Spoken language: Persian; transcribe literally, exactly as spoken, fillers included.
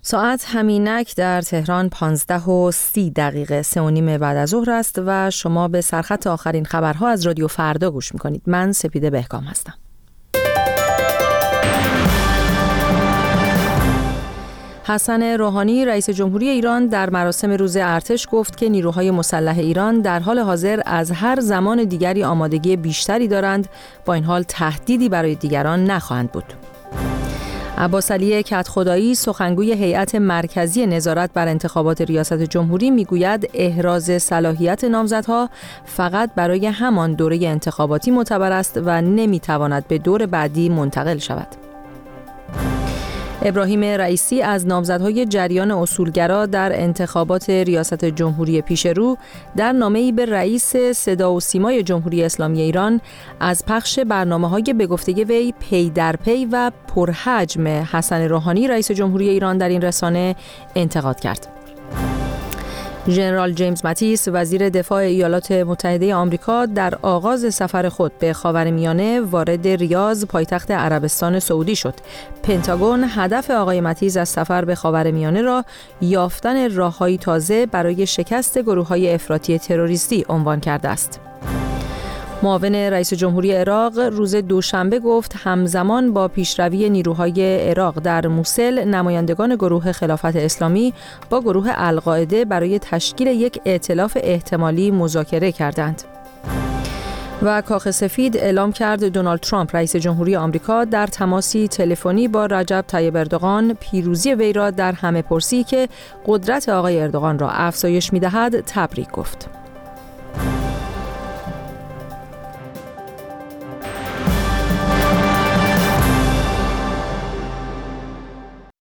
ساعت همینک در تهران پانزده و سی دقیقه سه و نیم بعد از ظهر است و شما به سرخط آخرین خبرها از رادیو فردا گوش میکنید. من سپیده بهکام هستم. حسن روحانی رئیس جمهوری ایران در مراسم روز ارتش گفت که نیروهای مسلح ایران در حال حاضر از هر زمان دیگری آمادگی بیشتری دارند، با این حال تهدیدی برای دیگران نخواهند بود. عباس علی کدخدایی سخنگوی هیئت مرکزی نظارت بر انتخابات ریاست جمهوری میگوید احراز صلاحیت نامزدها فقط برای همان دوره انتخاباتی معتبر است و نمیتواند به دور بعدی منتقل شود. ابراهیم رئیسی از نامزدهای جریان اصولگرا در انتخابات ریاست جمهوری پیش رو در نامه‌ای به رئیس صدا و سیمای جمهوری اسلامی ایران از پخش برنامه‌های به گفته وی پی در پی و پرحجم حسن روحانی رئیس جمهوری ایران در این رسانه انتقاد کرد. ژنرال جیمز ماتیس وزیر دفاع ایالات متحده آمریکا در آغاز سفر خود به خاورمیانه وارد ریاض پایتخت عربستان سعودی شد. پنتاگون هدف آقای ماتیس از سفر به خاورمیانه را یافتن راه‌های تازه برای شکست گروه‌های افراطی تروریستی عنوان کرده است. معاون رئیس جمهوری عراق روز دوشنبه گفت همزمان با پیشروی نیروهای عراق در موسل نمایندگان گروه خلافت اسلامی با گروه القاعده برای تشکیل یک ائتلاف احتمالی مذاکره کردند. و کاخ سفید اعلام کرد دونالد ترامپ رئیس جمهوری آمریکا در تماسی تلفنی با رجب طیب اردوغان پیروزی وی را در همه‌پرسی که قدرت آقای اردوغان را افزایش می‌دهد تبریک گفت.